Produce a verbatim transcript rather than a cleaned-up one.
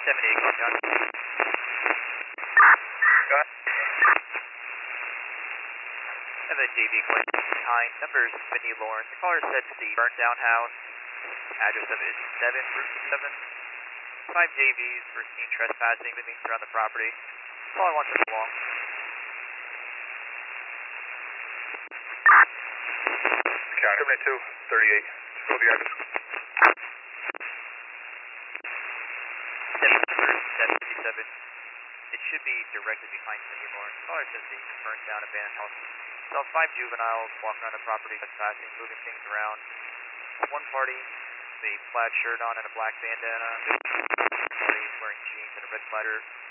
seventy-eight, John. Go ahead. I have a J V question behind. Number is Vinny Lawrence. The caller said to the burnt down house. Address of it is seven, Route seven. Five J Vs were seen trespassing, moving around the property. Caller wants us along. County seventy-two thirty-eight. Just go to the address. seven fifty-seven. It should be directly behind Vinny Lawrence. The caller says the burnt down abandoned house. Saw five juveniles walking around the property, trespassing, moving things around. One party with a plaid shirt on and a black bandana. Party wearing jeans and a red sweater.